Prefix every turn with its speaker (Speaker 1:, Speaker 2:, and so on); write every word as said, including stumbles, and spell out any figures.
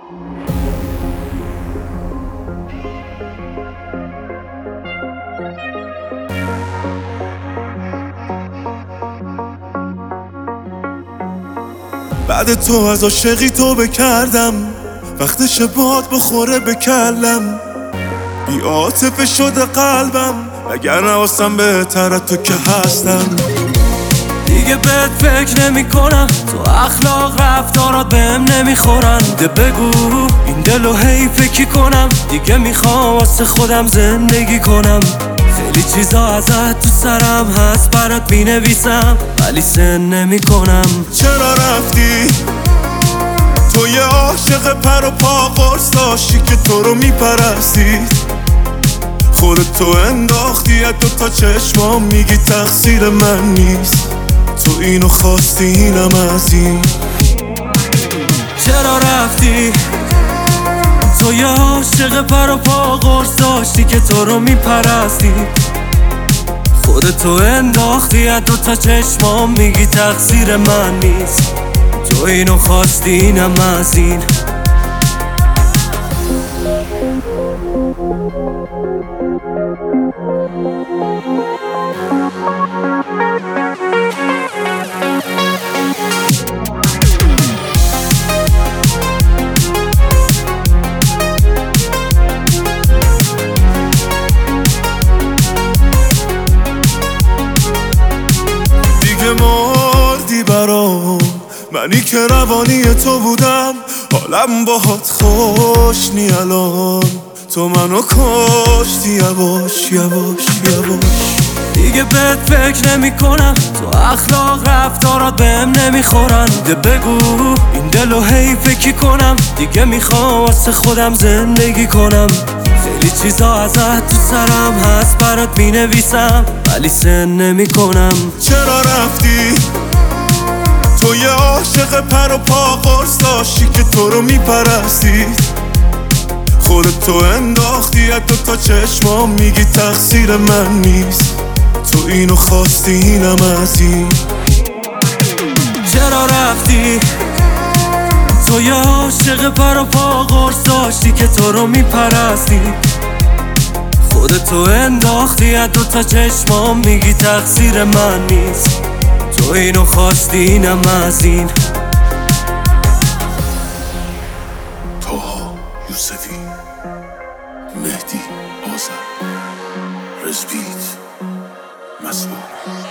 Speaker 1: بعد تو از عاشقی تو بکردم، وقتش باد بخوره بکلم، بی عاطفه شده قلبم، وگرنه واسم بهتره تو که هستم.
Speaker 2: دیگه بهت فکر نمی کنم، تو اخلاق رفتارات بهم نمیخورن. ده بگو این دلو هی فکر کنم، دیگه میخوام واسه خودم زندگی کنم. خیلی چیزا ازت تو سرم هست برات مینویسم، ولی سن نمی کنم.
Speaker 1: چرا رفتی؟ تو یه عاشق پر و پا قرص داشتی که تو رو میپرستید، خودت تو انداختی از دوتا چشمام، میگی تقصیر من نیست، تو اینو خواستی اینم از این.
Speaker 2: چرا رفتی؟ تو یه عاشق پر و پا قرص داشتی که تو رو میپرستی، خودتو انداختی از دوتا چشمام، میگی تقصیر من نیست، تو اینو خواستی اینم از این.
Speaker 1: مردی برام، منی که روانی تو بودم، حالم باهات خوش نی الان، تو منو کشتی یواش یواش یواش.
Speaker 2: دیگه بهت فکر نمی کنم، تو اخلاق رفتارات بهم نمیخورن. ده بگو این دلو هی فکر کنم، دیگه میخوام واسه خودم زندگی کنم. خیلی چیزا ازت تو سرم هست برات مینویسم، ولی سن نمی کنم.
Speaker 1: چرا رفتی؟ تو یه عاشق پر و پا قرص داشتی که تو رو میپرستید، خودت تو انداختی از دوتا چشمام، میگی تقصیر من نیست، تو اینو خواستی اینم از این.
Speaker 2: چرا رفتی؟ تو یه عاشق پر و پا قرص داشتی که تو رو میپرستی، خودتو انداختی از دوتا چشمام، میگی تقصیر من نیست، تو اینو خواستی اینم از این.
Speaker 1: طاها یوسفی، مهدی آذر، رزبیت مسئول.